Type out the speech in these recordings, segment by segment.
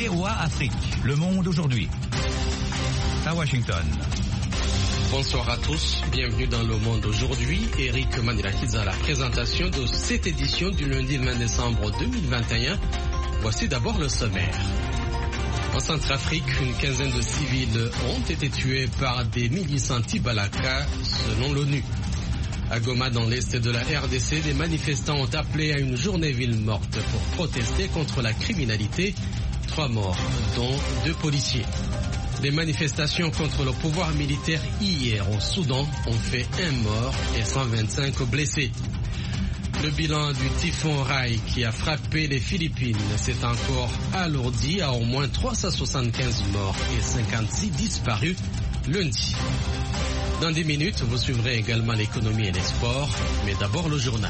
VOA Afrique, Le Monde aujourd'hui. À Washington. Bonsoir à tous, bienvenue dans Le Monde aujourd'hui. Eric Manilakiza à la présentation de cette édition du lundi 20 décembre 2021. Voici d'abord le sommaire. En Centrafrique, une quinzaine de civils ont été tués par des milices anti-Balaka, selon l'ONU. À Goma, dans l'est de la RDC, des manifestants ont appelé à une journée ville morte pour protester contre la criminalité. 3 morts, dont 2 policiers. Les manifestations contre le pouvoir militaire hier au Soudan ont fait 1 mort et 125 blessés. Le bilan du typhon Rai qui a frappé les Philippines s'est encore alourdi à au moins 375 morts et 56 disparus lundi. Dans 10 minutes, vous suivrez également l'économie et les sports, mais d'abord le journal.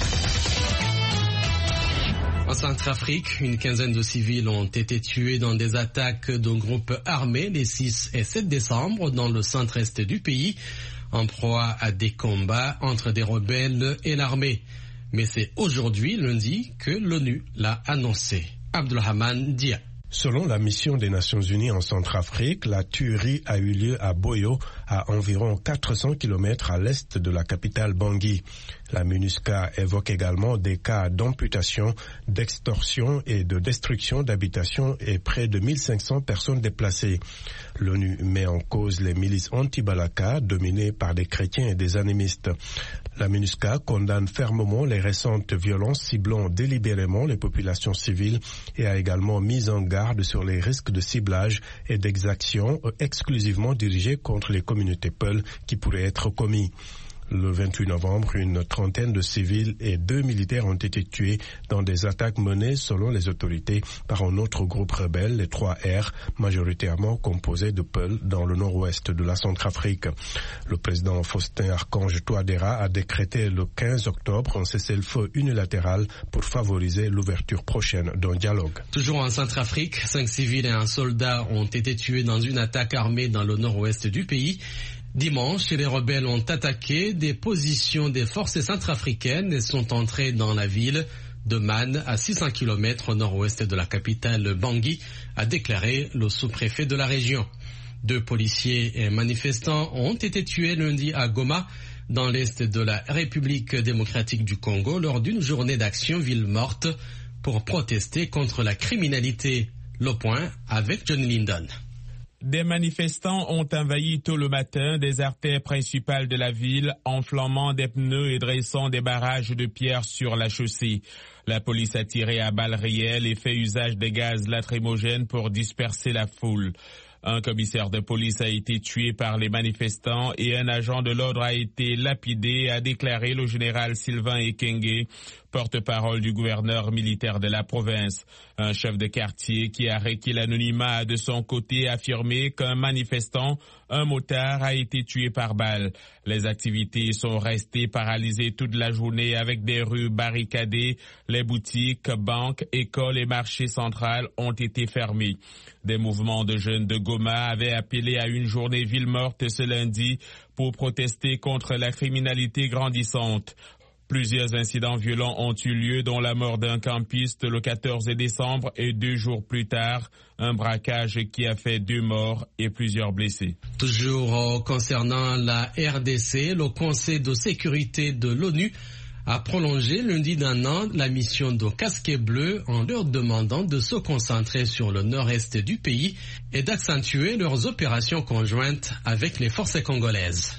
En Centrafrique, une quinzaine de civils ont été tués dans des attaques de groupes armés les 6 et 7 décembre dans le centre-est du pays, en proie à des combats entre des rebelles et l'armée. Mais c'est aujourd'hui, lundi, que l'ONU l'a annoncé. Abdulrahman Dia. Selon la mission des Nations Unies en Centrafrique, la tuerie a eu lieu à Boyo, à environ 400 km à l'est de la capitale Bangui. La MINUSCA évoque également des cas d'amputation, d'extorsion et de destruction d'habitations et près de 1500 personnes déplacées. L'ONU met en cause les milices anti-Balaka dominées par des chrétiens et des animistes. La MINUSCA condamne fermement les récentes violences ciblant délibérément les populations civiles et a également mis en garde sur les risques de ciblage et d'exactions exclusivement dirigées contre les communautés Peul qui pourraient être commis. Le 28 novembre, une trentaine de civils et 2 militaires ont été tués dans des attaques menées, selon les autorités, par un autre groupe rebelle, les 3R, majoritairement composés de Peul, dans le nord-ouest de la Centrafrique. Le président Faustin Archange Touadéra a décrété le 15 octobre un cessez-le-feu unilatéral pour favoriser l'ouverture prochaine d'un dialogue. Toujours en Centrafrique, 5 civils et un soldat ont été tués dans une attaque armée dans le nord-ouest du pays. Dimanche, les rebelles ont attaqué des positions des forces centrafricaines et sont entrés dans la ville de Man, à 600 km au nord-ouest de la capitale Bangui, a déclaré le sous-préfet de la région. 2 policiers et manifestants ont été tués lundi à Goma, dans l'est de la République démocratique du Congo, lors d'une journée d'action ville morte pour protester contre la criminalité. Le point avec John Lyndon. Des manifestants ont envahi tôt le matin des artères principales de la ville, enflammant des pneus et dressant des barrages de pierre sur la chaussée. La police a tiré à balles réelles et fait usage des gaz lacrymogènes pour disperser la foule. Un commissaire de police a été tué par les manifestants et un agent de l'ordre a été lapidé, a déclaré le général Sylvain Ekenge, porte-parole du gouverneur militaire de la province. Un chef de quartier qui a requis l'anonymat a de son côté affirmé qu'un manifestant, un motard, a été tué par balle. Les activités sont restées paralysées toute la journée avec des rues barricadées. Les boutiques, banques, écoles et marchés centrales ont été fermés. Des mouvements de jeunes de Goma avaient appelé à une journée ville morte ce lundi pour protester contre la criminalité grandissante. Plusieurs incidents violents ont eu lieu, dont la mort d'un campiste le 14 décembre et 2 jours plus tard, un braquage qui a fait 2 morts et plusieurs blessés. Toujours concernant la RDC, le Conseil de sécurité de l'ONU a prolongé lundi d'1 an la mission de Casquets Bleus en leur demandant de se concentrer sur le nord-est du pays et d'accentuer leurs opérations conjointes avec les forces congolaises.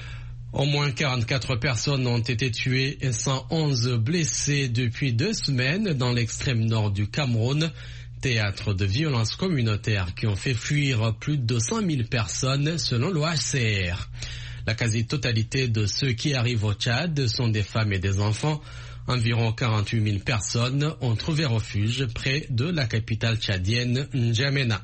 Au moins 44 personnes ont été tuées et 111 blessées depuis 2 semaines dans l'extrême nord du Cameroun, théâtre de violences communautaires qui ont fait fuir plus de 100 000 personnes selon l'OHCR. La quasi-totalité de ceux qui arrivent au Tchad sont des femmes et des enfants. Environ 48 000 personnes ont trouvé refuge près de la capitale tchadienne, N'Djamena.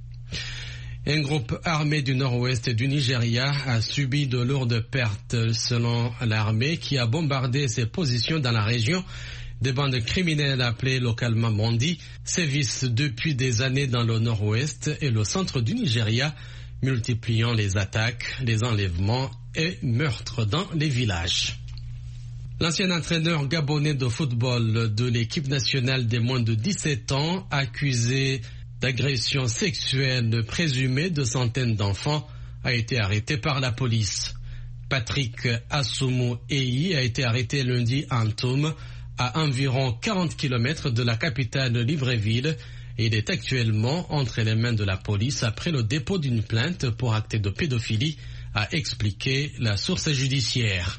Un groupe armé du nord-ouest du Nigeria a subi de lourdes pertes selon l'armée qui a bombardé ses positions dans la région. Des bandes criminelles appelées localement Mondi sévissent depuis des années dans le nord-ouest et le centre du Nigeria, multipliant les attaques, les enlèvements et meurtres dans les villages. L'ancien entraîneur gabonais de football de l'équipe nationale des moins de 17 ans, accusé d'agression sexuelle présumée de centaines d'enfants a été arrêté par la police. Patrick Assoumou Eyi a été arrêté lundi à Ntoum, à environ 40 km de la capitale Libreville, et il est actuellement entre les mains de la police après le dépôt d'une plainte pour acte de pédophilie, a expliqué la source judiciaire.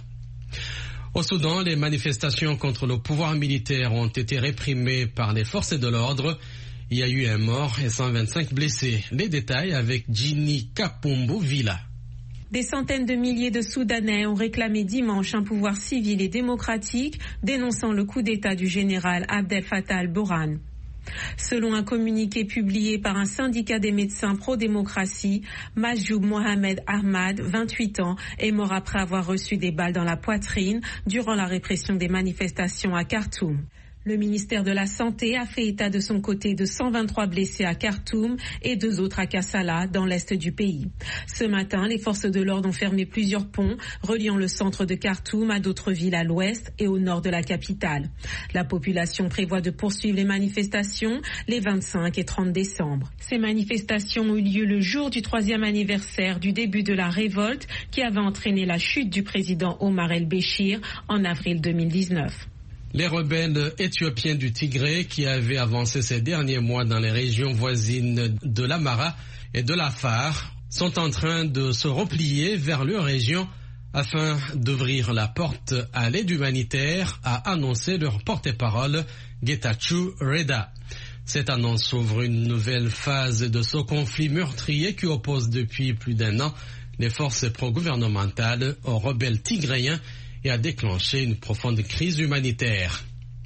Au Soudan, les manifestations contre le pouvoir militaire ont été réprimées par les forces de l'ordre. Il y a eu un mort et 125 blessés. Les détails avec Ginny Kapumbu Villa. Des centaines de milliers de Soudanais ont réclamé dimanche un pouvoir civil et démocratique, dénonçant le coup d'État du général Abdel Fattah al-Burhan. Selon un communiqué publié par un syndicat des médecins pro-démocratie, Majoub Mohamed Ahmad, 28 ans, est mort après avoir reçu des balles dans la poitrine durant la répression des manifestations à Khartoum. Le ministère de la Santé a fait état de son côté de 123 blessés à Khartoum et 2 autres à Kassala, dans l'est du pays. Ce matin, les forces de l'ordre ont fermé plusieurs ponts reliant le centre de Khartoum à d'autres villes à l'ouest et au nord de la capitale. La population prévoit de poursuivre les manifestations les 25 et 30 décembre. Ces manifestations ont eu lieu le jour du 3e anniversaire du début de la révolte qui avait entraîné la chute du président Omar el-Béchir en avril 2019. Les rebelles éthiopiens du Tigré qui avaient avancé ces derniers mois dans les régions voisines de l'Amara et de l'Afar sont en train de se replier vers leur région afin d'ouvrir la porte à l'aide humanitaire, a annoncé leur porte-parole Getachew Reda. Cette annonce ouvre une nouvelle phase de ce conflit meurtrier qui oppose depuis plus d'1 an les forces pro-gouvernementales aux rebelles tigréens et a déclenché une profonde crise humanitaire.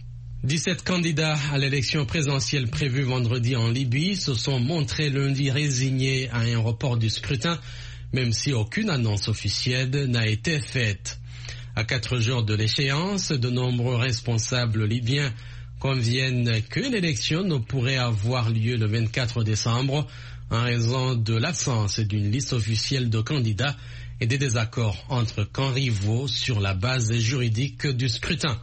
17 candidats à l'élection présidentielle prévue vendredi en Libye se sont montrés lundi résignés à un report du scrutin, même si aucune annonce officielle n'a été faite. À 4 jours de l'échéance, de nombreux responsables libyens conviennent que l'élection ne pourrait avoir lieu le 24 décembre en raison de l'absence d'une liste officielle de candidats et des désaccords entre camps rivaux sur la base juridique du scrutin.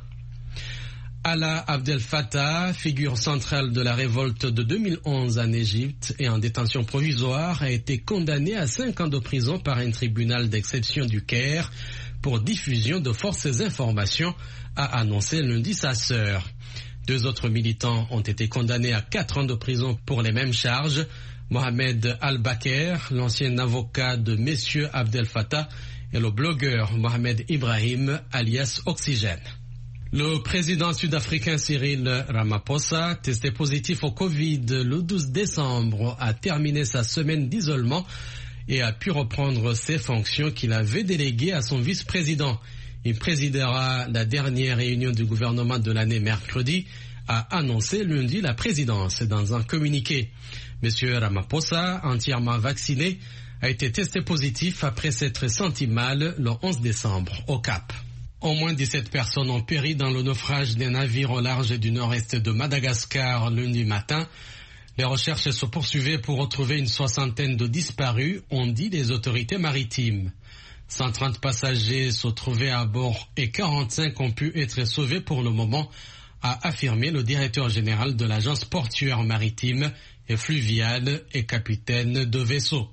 Alaa Abdel Fattah, figure centrale de la révolte de 2011 en Égypte et en détention provisoire, a été condamné à 5 ans de prison par un tribunal d'exception du Caire pour diffusion de fausses informations, a annoncé lundi sa sœur. 2 autres militants ont été condamnés à 4 ans de prison pour les mêmes charges. Mohamed Al-Baker, l'ancien avocat de Messieurs Abdel Fattah, et le blogueur Mohamed Ibrahim, alias Oxygène. Le président sud-africain Cyril Ramaphosa, testé positif au Covid le 12 décembre, a terminé sa semaine d'isolement et a pu reprendre ses fonctions qu'il avait déléguées à son vice-président. Il présidera la dernière réunion du gouvernement de l'année mercredi, a annoncé lundi la présidence dans un communiqué. Monsieur Ramaphosa, entièrement vacciné, a été testé positif après s'être senti mal le 11 décembre au Cap. Au moins 17 personnes ont péri dans le naufrage d'un navire au large du nord-est de Madagascar lundi matin. Les recherches se poursuivaient pour retrouver une 60aine de disparus, ont dit les autorités maritimes. 130 passagers se trouvaient à bord et 45 ont pu être sauvés pour le moment, a affirmé le directeur général de l'agence portuaire maritime et fluviale et capitaine de vaisseau.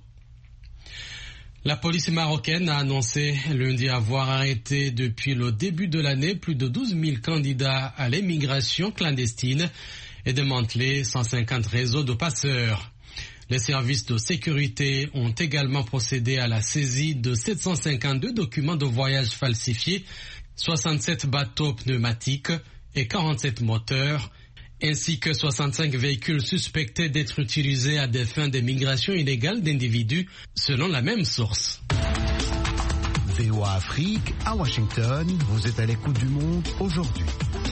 La police marocaine a annoncé lundi avoir arrêté depuis le début de l'année plus de 12 000 candidats à l'émigration clandestine et démantelé 150 réseaux de passeurs. Les services de sécurité ont également procédé à la saisie de 752 documents de voyage falsifiés, 67 bateaux pneumatiques et 47 moteurs, ainsi que 65 véhicules suspectés d'être utilisés à des fins d'immigration illégale d'individus, selon la même source. VOA Afrique, à Washington, vous êtes à l'écoute du monde aujourd'hui.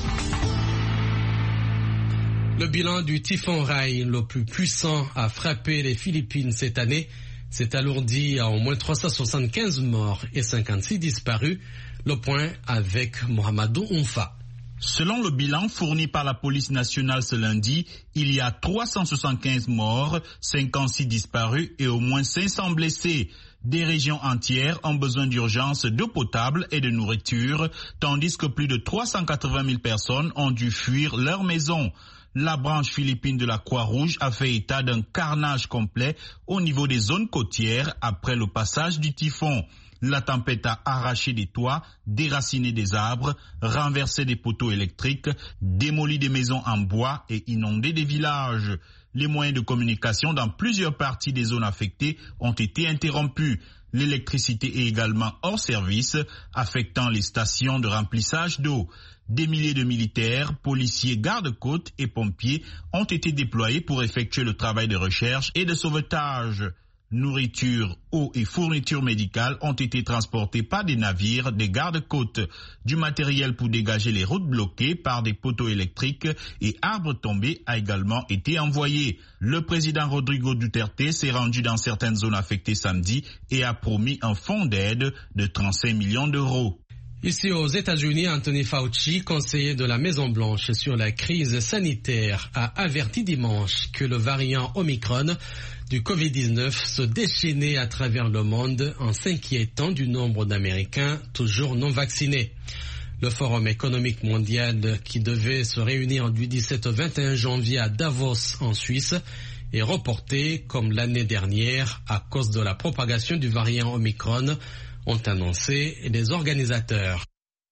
Le bilan du typhon Rai, le plus puissant à frapper les Philippines cette année, s'est alourdi à au moins 375 morts et 56 disparus. Le point avec Mohamedou Oumfa. Selon le bilan fourni par la police nationale ce lundi, il y a 375 morts, 56 disparus et au moins 500 blessés. Des régions entières ont besoin d'urgence d'eau potable et de nourriture, tandis que plus de 380 000 personnes ont dû fuir leur maison. La branche philippine de la Croix-Rouge a fait état d'un carnage complet au niveau des zones côtières après le passage du typhon. La tempête a arraché des toits, déraciné des arbres, renversé des poteaux électriques, démoli des maisons en bois et inondé des villages. Les moyens de communication dans plusieurs parties des zones affectées ont été interrompus. L'électricité est également hors service, affectant les stations de remplissage d'eau. Des milliers de militaires, policiers, gardes-côtes et pompiers ont été déployés pour effectuer le travail de recherche et de sauvetage. Nourriture, eau et fournitures médicales ont été transportées par des navires des gardes-côtes. Du matériel pour dégager les routes bloquées par des poteaux électriques et arbres tombés a également été envoyé. Le président Rodrigo Duterte s'est rendu dans certaines zones affectées samedi et a promis un fonds d'aide de 35 millions d'euros. Ici aux États-Unis, Anthony Fauci, conseiller de la Maison-Blanche sur la crise sanitaire, a averti dimanche que le variant Omicron du Covid-19 se déchaînait à travers le monde en s'inquiétant du nombre d'Américains toujours non vaccinés. Le Forum économique mondial qui devait se réunir du 17 au 21 janvier à Davos en Suisse est reporté comme l'année dernière à cause de la propagation du variant Omicron, ont annoncé les organisateurs.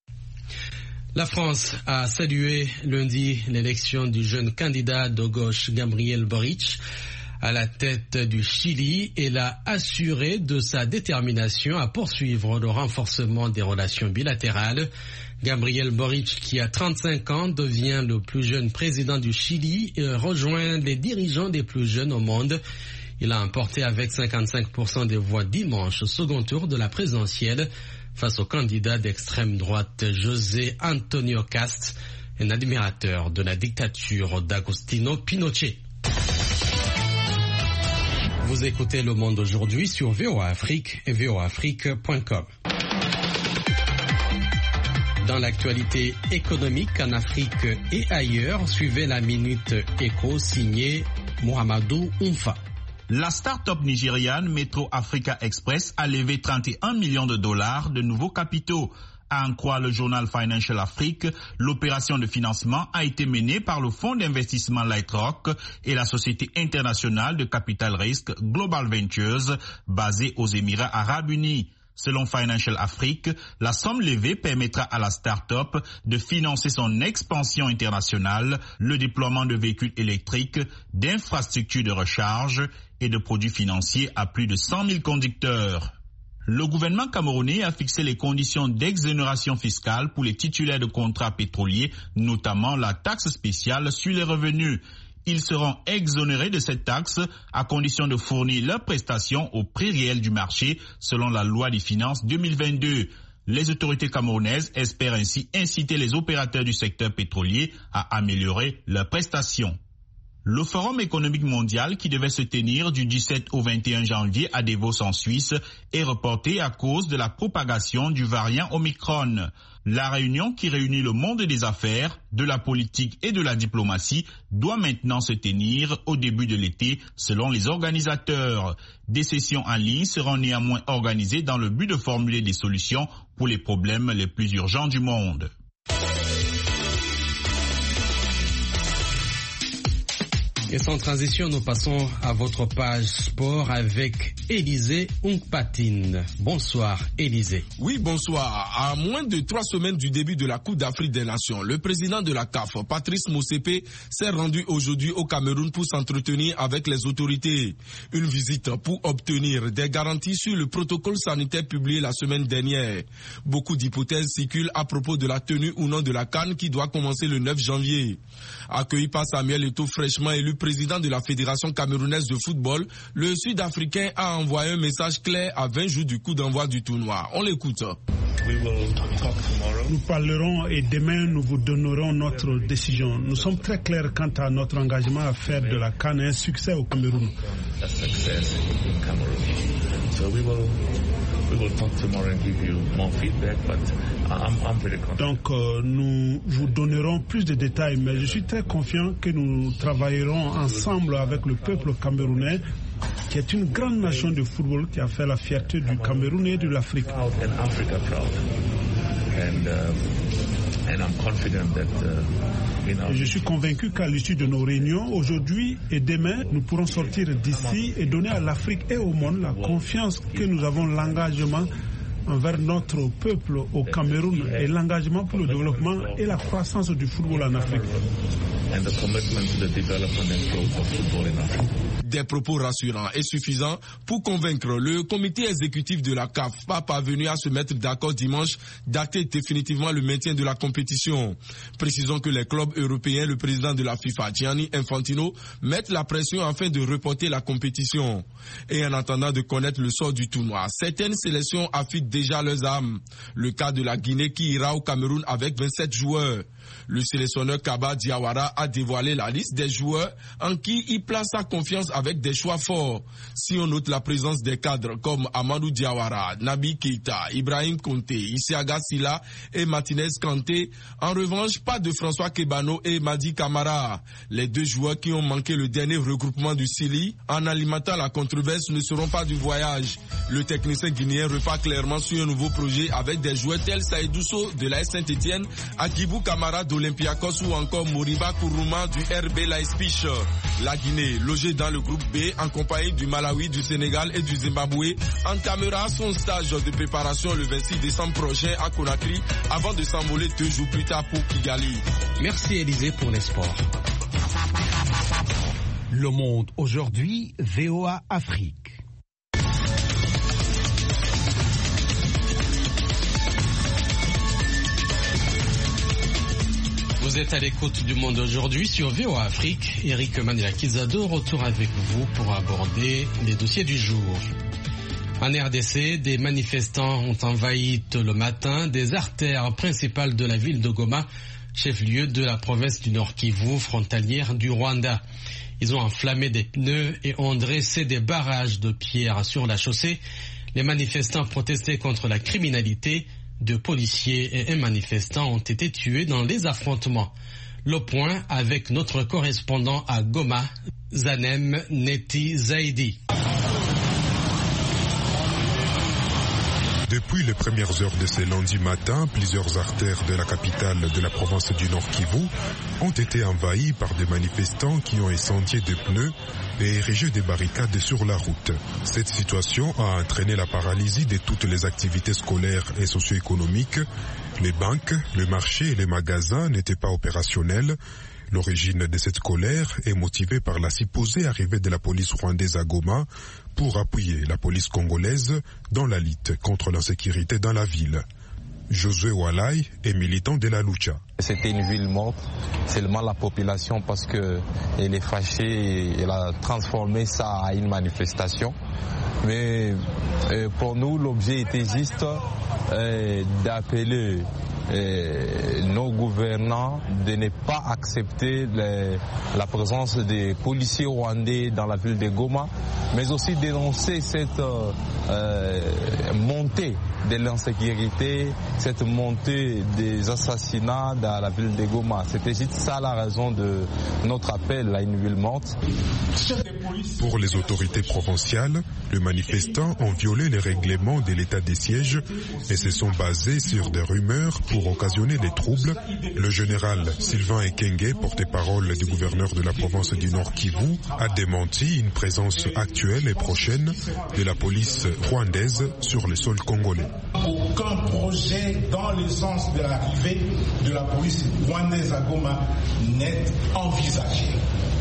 La France a salué lundi l'élection du jeune candidat de gauche Gabriel Boric à la tête du Chili et l'a assuré de sa détermination à poursuivre le renforcement des relations bilatérales. Gabriel Boric, qui a 35 ans, devient le plus jeune président du Chili et rejoint les dirigeants les plus jeunes au monde. Il a emporté avec 55% des voix dimanche au second tour de la présidentielle face au candidat d'extrême droite José Antonio Cast, un admirateur de la dictature d'Agostino Pinochet. Vous écoutez Le Monde aujourd'hui sur VOA Afrique et voaafrique.com. Dans l'actualité économique en Afrique et ailleurs, suivez la Minute Éco signée Mohamedou Oumfa. La start-up nigériane Metro Africa Express a levé 31 millions de dollars de nouveaux capitaux. À en croire le journal Financial Afrique, l'opération de financement a été menée par le fonds d'investissement Lightrock et la société internationale de capital risque Global Ventures basée aux Émirats Arabes Unis. Selon Financial Afrique, la somme levée permettra à la start-up de financer son expansion internationale, le déploiement de véhicules électriques, d'infrastructures de recharge et de produits financiers à plus de 100 000 conducteurs. Le gouvernement camerounais a fixé les conditions d'exonération fiscale pour les titulaires de contrats pétroliers, notamment la taxe spéciale sur les revenus. Ils seront exonérés de cette taxe à condition de fournir leurs prestations au prix réel du marché selon la loi des finances 2022. Les autorités camerounaises espèrent ainsi inciter les opérateurs du secteur pétrolier à améliorer leurs prestations. Le Forum économique mondial qui devait se tenir du 17 au 21 janvier à Davos en Suisse est reporté à cause de la propagation du variant Omicron. La réunion qui réunit le monde des affaires, de la politique et de la diplomatie doit maintenant se tenir au début de l'été selon les organisateurs. Des sessions en ligne seront néanmoins organisées dans le but de formuler des solutions pour les problèmes les plus urgents du monde. Et sans transition, nous passons à votre page sport avec Élisée Oungpatine. Bonsoir Élisée. Oui, bonsoir. À moins de 3 semaines du début de la Coupe d'Afrique des Nations, le président de la CAF, Patrice Motsepe, s'est rendu aujourd'hui au Cameroun pour s'entretenir avec les autorités. Une visite pour obtenir des garanties sur le protocole sanitaire publié la semaine dernière. Beaucoup d'hypothèses circulent à propos de la tenue ou non de la CAN qui doit commencer le 9 janvier. Accueilli par Samuel Eto'o, fraîchement élu président de la Fédération camerounaise de football, le Sud-Africain a envoyé un message clair à 20 jours du coup d'envoi du tournoi. On l'écoute. Nous parlerons et demain nous vous donnerons notre décision. Nous sommes très clairs quant à notre engagement à faire de la CAN un succès au Cameroun. Donc nous vous donnerons plus de détails, mais je suis très confiant que nous travaillerons ensemble avec le peuple camerounais, qui est une grande nation de football qui a fait la fierté du Cameroun et de l'Afrique. Et je suis convaincu qu'à l'issue de nos réunions, aujourd'hui et demain, nous pourrons sortir d'ici et donner à l'Afrique et au monde la confiance que nous avons, l'engagement envers notre peuple au Cameroun et l'engagement pour le développement et la croissance du football en Afrique. Des propos rassurants et suffisants pour convaincre le comité exécutif de la CAF, pas parvenu à se mettre d'accord dimanche, d'acter définitivement le maintien de la compétition. Précisons que les clubs européens, le président de la FIFA, Gianni Infantino, mettent la pression afin de reporter la compétition. Et en attendant de connaître le sort du tournoi, certaines sélections affûtent déjà leurs armes. Le cas de la Guinée qui ira au Cameroun avec 27 joueurs. Le sélectionneur Kaba Diawara a dévoilé la liste des joueurs en qui il place sa confiance avec des choix forts. Si on note la présence des cadres comme Amadou Diawara, Nabi Keita, Ibrahim Konté, Isiaga Silla et Martinez Kanté, en revanche, pas de François Kebano et Madi Camara. Les deux joueurs qui ont manqué le dernier regroupement du Sili, en alimentant la controverse, ne seront pas du voyage. Le technicien guinéen repart clairement sur un nouveau projet avec des joueurs tels Saïdousso de la Saint-Etienne, Akibou Kamara d'Olympiakos ou encore Moriba Kourouma du RB Leipzig. La Guinée, logée dans le groupe B en compagnie du Malawi, du Sénégal et du Zimbabwe, entamera son stage de préparation le 26 décembre prochain à Conakry avant de s'envoler 2 jours plus tard pour Kigali. Merci Élisée pour les sports. Le Monde aujourd'hui, VOA Afrique. Vous êtes à l'écoute du Monde aujourd'hui sur VOA Afrique. Eric Maniakizado, retour avec vous pour aborder les dossiers du jour. En RDC, des manifestants ont envahi tôt le matin des artères principales de la ville de Goma, chef-lieu de la province du Nord Kivu, frontalière du Rwanda. Ils ont enflammé des pneus et ont dressé des barrages de pierres sur la chaussée. Les manifestants protestaient contre la criminalité. 2 policiers et un manifestant ont été tués dans les affrontements. Le point avec notre correspondant à Goma, Zanem Neti Zaidi. Depuis les premières heures de ce lundi matin, plusieurs artères de la capitale de la province du Nord Kivu ont été envahies par des manifestants qui ont incendié des pneus et érigé des barricades sur la route. Cette situation a entraîné la paralysie de toutes les activités scolaires et socio-économiques. Les banques, le marché et les magasins n'étaient pas opérationnels. L'origine de cette colère est motivée par la supposée arrivée de la police rwandaise à Goma pour appuyer la police congolaise dans la lutte contre l'insécurité dans la ville. Josué Walai est militant de la Lucha. C'était une ville morte, seulement la population, parce qu'elle est fâchée, elle a transformé ça en une manifestation. Mais pour nous, l'objet était juste d'appeler nos gouvernants de ne pas accepter la présence des policiers rwandais dans la ville de Goma, mais aussi dénoncer cette montée de l'insécurité, cette montée des assassinats dans la ville de Goma. C'était juste ça la raison de notre appel à une ville morte. Pour les autorités provinciales, les manifestants ont violé les règlements de l'état de siège et se sont basés sur des rumeurs pour occasionner des troubles. Le général Sylvain Ekenge, porte-parole du gouverneur de la province du Nord Kivu, a démenti une présence actuelle et prochaine de la police rwandaise sur le sol congolais. Aucun projet dans le sens de l'arrivée de la police rwandaise à Goma n'est envisagé.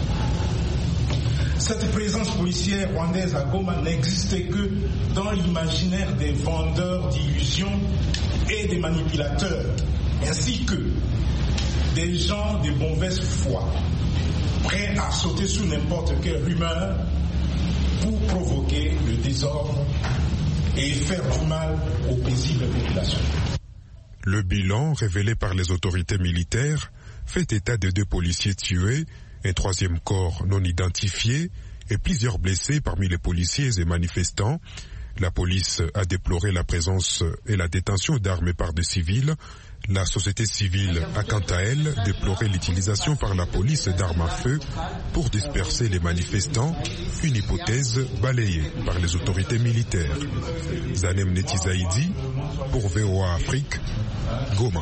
Cette présence policière rwandaise à Goma n'existait que dans l'imaginaire des vendeurs d'illusions et des manipulateurs, ainsi que des gens de mauvaise foi, prêts à sauter sous n'importe quelle rumeur pour provoquer le désordre et faire du mal aux paisibles populations. Le bilan révélé par les autorités militaires fait état de 2 policiers tués, un 3e corps non identifié et plusieurs blessés parmi les policiers et manifestants. La police a déploré la présence et la détention d'armes par des civils. La société civile a quant à elle déploré l'utilisation par la police d'armes à feu pour disperser les manifestants, une hypothèse balayée par les autorités militaires. Zanem Neti Zaidi pour VOA Afrique, Goma.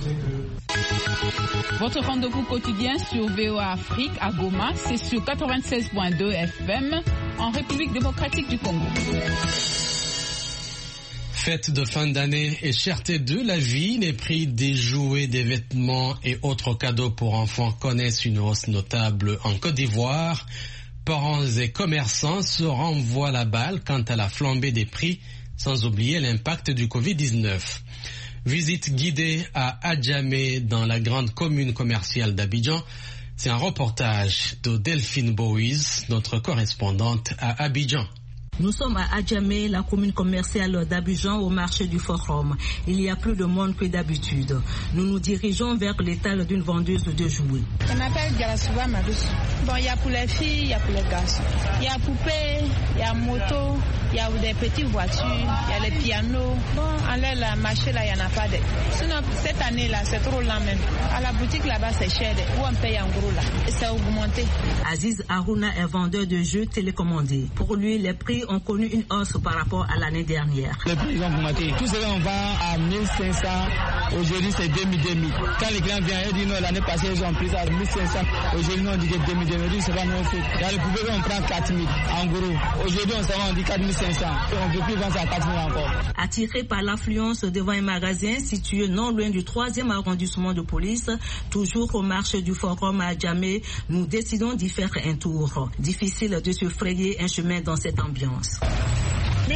Votre rendez-vous quotidien sur VOA Afrique à Goma, c'est sur 96.2 FM en République démocratique du Congo. Fête de fin d'année et cherté de la vie, les prix des jouets, des vêtements et autres cadeaux pour enfants connaissent une hausse notable en Côte d'Ivoire. Parents et commerçants se renvoient la balle quant à la flambée des prix, sans oublier l'impact du Covid-19. Visite guidée à Adjamé dans la grande commune commerciale d'Abidjan. C'est un reportage de Delphine Bowies, notre correspondante à Abidjan. Nous sommes à Adjamé, la commune commerciale d'Abidjan, au marché du Forum. Il y a plus de monde que d'habitude. Nous nous dirigeons vers l'étal d'une vendeuse de jouets. Je m'appelle Galasouba Madous. Bon, il y a pour les filles, il y a pour les garçons. Il y a poupées, il y a moto, il y a des petites voitures, il y a les pianos. Bon, en l'air, le marché là, il n'y en a pas de. Sinon, cette année-là, c'est trop lent même. À la boutique là-bas, c'est cher. Où on paye en gros là. Et ça a augmenté. Aziz Harouna est vendeur de jeux télécommandés. Pour lui, les prix ont connu une hausse par rapport à l'année dernière. Les prix ont augmenté. Tout ce qu'on vend à 1500, aujourd'hui c'est 2000. Quand les clients viennent, ils disent non, l'année passée ils ont pris ça à 1500. Aujourd'hui on dit que 2000, c'est pas notre faute. Dans les poubelles on prend 4000 en gros. Aujourd'hui on dit 4500. On ne peut plus vendre ça à 4000 encore. Attiré par l'affluence devant un magasin situé non loin du 3e arrondissement de police, toujours au marché du Forum à Adjamé, nous décidons d'y faire un tour. Difficile de se frayer un chemin dans cette ambiance. 1000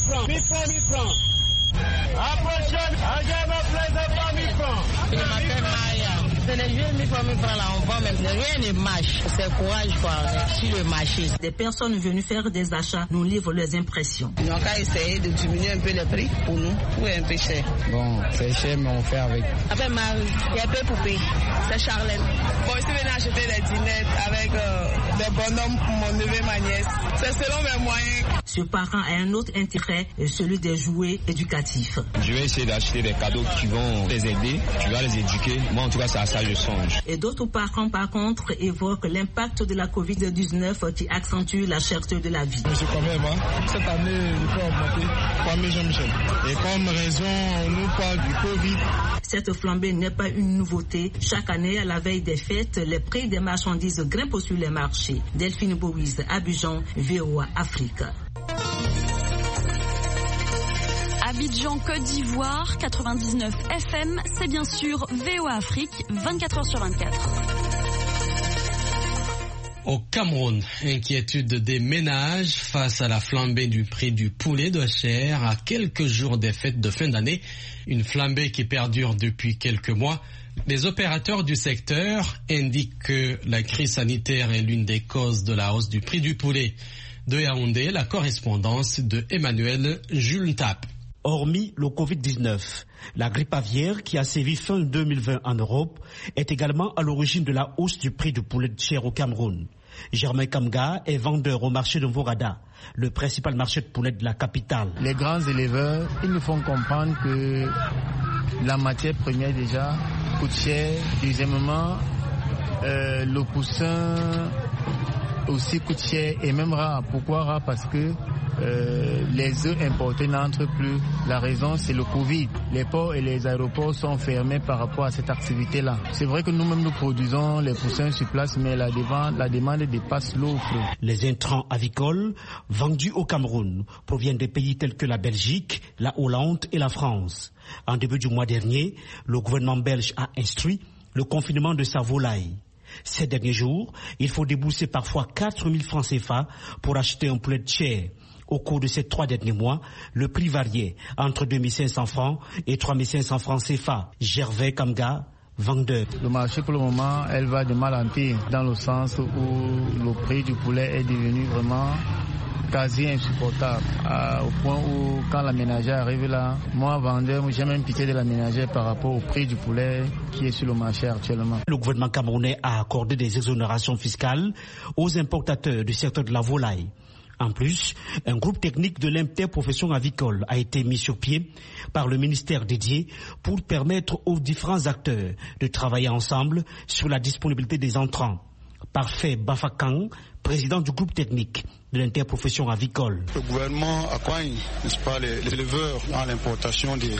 francs. Approchez, Adjamé plaisir 1000 francs. Je m'appelle Maria. C'est les jeux 1000 francs là, on vend même. Rien ne marche. C'est courage quoi, sur le marché. Des personnes venues faire des achats nous livrent leurs impressions. On a essayé de diminuer un peu les prix pour nous. Tout est un peu cher. Bon, c'est cher, mais on fait avec. Après Marie, il y a peu poupées. C'est Charlène. Bon, je suis venue acheter des dinettes avec des bonhommes pour mon neveu, ma nièce. C'est selon mes moyens. Ce parent a un autre intérêt, celui des jouets éducatifs. Je vais essayer d'acheter des cadeaux qui vont les aider, qui vont les éduquer. Moi, en tout cas, c'est à ça que je songe. Et d'autres parents, par contre, évoquent l'impact de la Covid-19 qui accentue la cherté de la vie. Monsieur Kamel, cette année, le prix a augmenté. Kwame Jean-Michel. Et comme raison, on nous parle du Covid. Cette flambée n'est pas une nouveauté. Chaque année, à la veille des fêtes, les prix des marchandises grimpent sur les marchés. Delphine Bowies, Abidjan, VOA Afrique. Abidjan, Côte d'Ivoire, 99 FM, c'est bien sûr VOA Afrique, 24h/24. Au Cameroun, inquiétude des ménages face à la flambée du prix du poulet de chair à quelques jours des fêtes de fin d'année, une flambée qui perdure depuis quelques mois. Les opérateurs du secteur indiquent que la crise sanitaire est l'une des causes de la hausse du prix du poulet. De Yaoundé, la correspondance de Emmanuel Jules Tap. Hormis le Covid-19, la grippe aviaire qui a sévi fin 2020 en Europe est également à l'origine de la hausse du prix du poulet de chair au Cameroun. Germain Kamga est vendeur au marché de Mvorada, le principal marché de poulet de la capitale. Les grands éleveurs, ils nous font comprendre que la matière première déjà coûte cher. Deuxièmement, le poussin aussi coûte cher et même rare. Pourquoi rare? Parce que les œufs importés n'entrent plus. La raison, c'est le Covid. Les ports et les aéroports sont fermés par rapport à cette activité-là. C'est vrai que nous-mêmes, nous produisons les poussins sur place, mais la demande dépasse l'offre. Les intrants avicoles vendus au Cameroun proviennent des pays tels que la Belgique, la Hollande et la France. En début du mois dernier, le gouvernement belge a instruit le confinement de sa volaille. Ces derniers jours, il faut débourser parfois 4 000 francs CFA pour acheter un poulet de chair. Au cours de ces 3 derniers mois, le prix variait entre 2 500 francs et 3 500 francs CFA. Gervais Kamga, vendeur. Le marché pour le moment, elle va de mal en pire, dans le sens où le prix du poulet est devenu vraiment quasi insupportable, au point où quand la ménagère arrive là, moi vendeur, j'ai même pitié de la ménagère par rapport au prix du poulet qui est sur le marché actuellement. Le gouvernement camerounais a accordé des exonérations fiscales aux importateurs du secteur de la volaille. En plus, un groupe technique de l'interprofession avicole a été mis sur pied par le ministère dédié pour permettre aux différents acteurs de travailler ensemble sur la disponibilité des entrants. Parfait Bafakang, président du groupe technique, de l'interprofession avicole. Le gouvernement accompagne, n'est-ce pas, les éleveurs dans l'importation des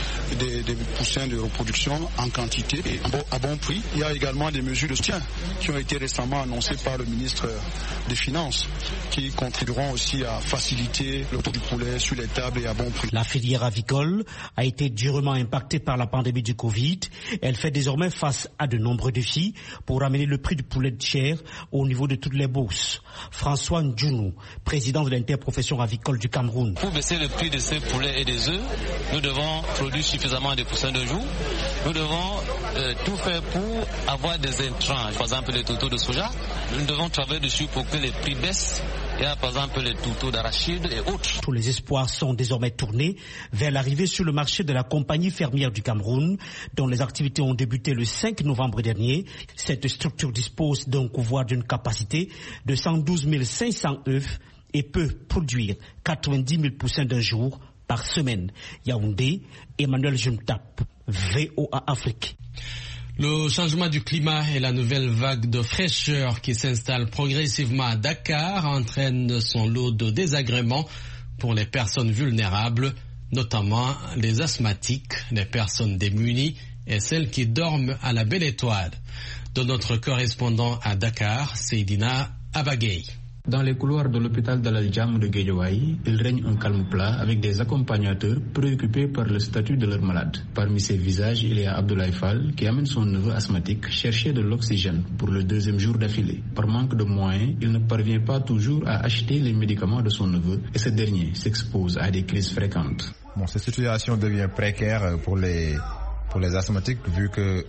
poussins de reproduction en quantité et à bon prix. Il y a également des mesures de soutien qui ont été récemment annoncées par le ministre des Finances qui contribueront aussi à faciliter le taux du poulet sur les tables et à bon prix. La filière avicole a été durement impactée par la pandémie du Covid. Elle fait désormais face à de nombreux défis pour ramener le prix du poulet de chair au niveau de toutes les bourses. François Ndjounou, président de l'interprofession avicole du Cameroun. Pour baisser le prix de ces poulets et des œufs, nous devons produire suffisamment de poussins de jour. Nous devons tout faire pour avoir des intrants, par exemple les toutous de soja. Nous devons travailler dessus pour que les prix baissent. Il y a par exemple les toutous d'arachide et autres. Tous les espoirs sont désormais tournés vers l'arrivée sur le marché de la compagnie fermière du Cameroun, dont les activités ont débuté le 5 novembre dernier. Cette structure dispose d'un couvoir d'une capacité de 112 500 œufs et peut produire 90 000 poussins d'un jour par semaine. Yaoundé, Emmanuel Jumtap, VOA Afrique. Le changement du climat et la nouvelle vague de fraîcheur qui s'installe progressivement à Dakar entraînent son lot de désagréments pour les personnes vulnérables, notamment les asthmatiques, les personnes démunies et celles qui dorment à la belle étoile. De notre correspondant à Dakar, Seydina Abagay. Dans les couloirs de l'hôpital d'Al-Jam de Guédiawaye, il règne un calme plat avec des accompagnateurs préoccupés par le statut de leurs malades. Parmi ces visages, il y a Abdoulaye Fall qui amène son neveu asthmatique chercher de l'oxygène pour le deuxième jour d'affilée. Par manque de moyens, il ne parvient pas toujours à acheter les médicaments de son neveu et ce dernier s'expose à des crises fréquentes. Cette situation devient précaire pour les asthmatiques vu que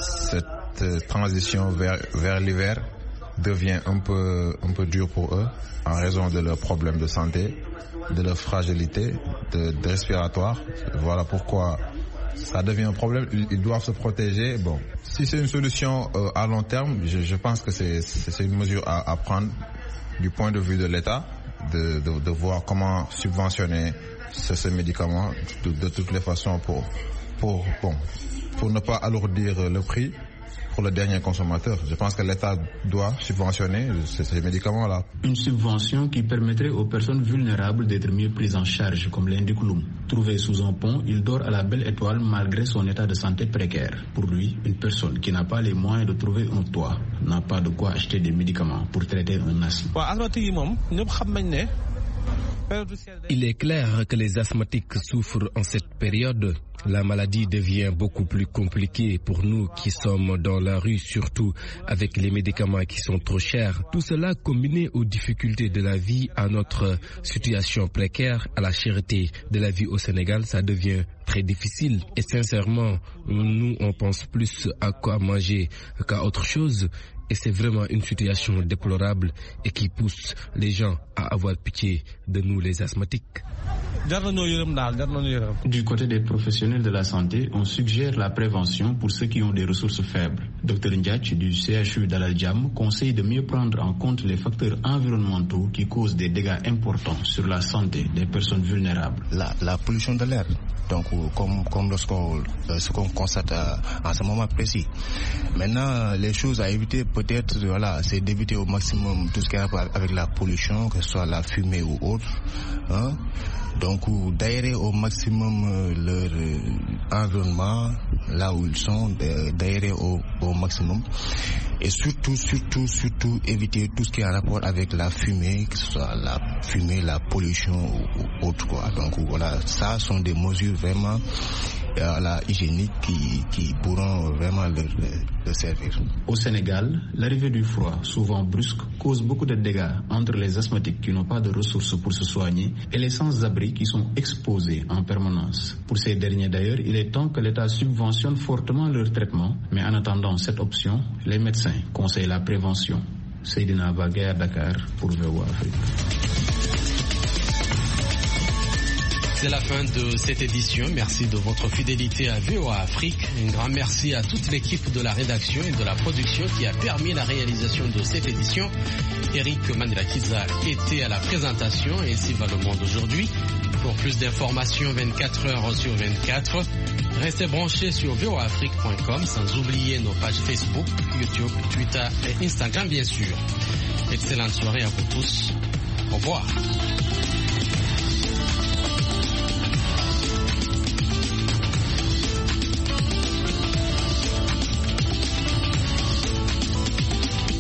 cette transition vers l'hiver devient un peu dur pour eux en raison de leurs problèmes de santé, de leur fragilité de respiratoire. Voilà pourquoi ça devient un problème. Ils doivent se protéger. Bon, si c'est une solution à long terme, je pense que c'est une mesure à prendre du point de vue de l'État, de voir comment subventionner ce médicament de toutes les façons pour ne pas alourdir le prix pour le dernier consommateur. Je pense que l'État doit subventionner ces médicaments-là. Une subvention qui permettrait aux personnes vulnérables d'être mieux prises en charge, comme l'indique Loum. Trouvé sous un pont, il dort à la belle étoile malgré son état de santé précaire. Pour lui, une personne qui n'a pas les moyens de trouver un toit n'a pas de quoi acheter des médicaments pour traiter un asthme. Il est clair que les asthmatiques souffrent en cette période. La maladie devient beaucoup plus compliquée pour nous qui sommes dans la rue, surtout avec les médicaments qui sont trop chers. Tout cela combiné aux difficultés de la vie, à notre situation précaire, à la cherté de la vie au Sénégal, ça devient très difficile. Et sincèrement, nous, on pense plus à quoi manger qu'à autre chose. Et c'est vraiment une situation déplorable et qui pousse les gens à avoir pitié de nous les asthmatiques. Du côté des professionnels de la santé, on suggère la prévention pour ceux qui ont des ressources faibles. Dr Ndiaye du CHU d'Al-Jam conseille de mieux prendre en compte les facteurs environnementaux qui causent des dégâts importants sur la santé des personnes vulnérables. La pollution de l'air, donc comme ce qu'on constate à ce moment précis. Maintenant, les choses à éviter peut-être, c'est d'éviter au maximum tout ce qui a rapport avec la pollution, que ce soit la fumée ou autre. Donc d'aérer au maximum leur environnement, là où ils sont, d'aérer au maximum. Et surtout éviter tout ce qui a rapport avec la fumée, que ce soit la fumée, la pollution ou autre quoi. Donc voilà, ça sont des mesures vraiment hygiéniques qui pourront vraiment leur servir. Au Sénégal, l'arrivée du froid, souvent brusque, cause beaucoup de dégâts entre les asthmatiques qui n'ont pas de ressources pour se soigner et les sans-abri qui sont exposés en permanence. Pour ces derniers d'ailleurs, il est temps que l'État subventionne fortement leur traitement, mais en attendant cette option, les médecins conseillent la prévention. Seydina Abagay à Dakar pour VOA Afrique. C'est la fin de cette édition. Merci de votre fidélité à VOA Afrique. Un grand merci à toute l'équipe de la rédaction et de la production qui a permis la réalisation de cette édition. Eric Mandelakiza était à la présentation et ainsi va le monde aujourd'hui. Pour plus d'informations 24 heures sur 24, restez branchés sur voaafrique.com sans oublier nos pages Facebook, YouTube, Twitter et Instagram bien sûr. Excellente soirée à vous tous. Au revoir.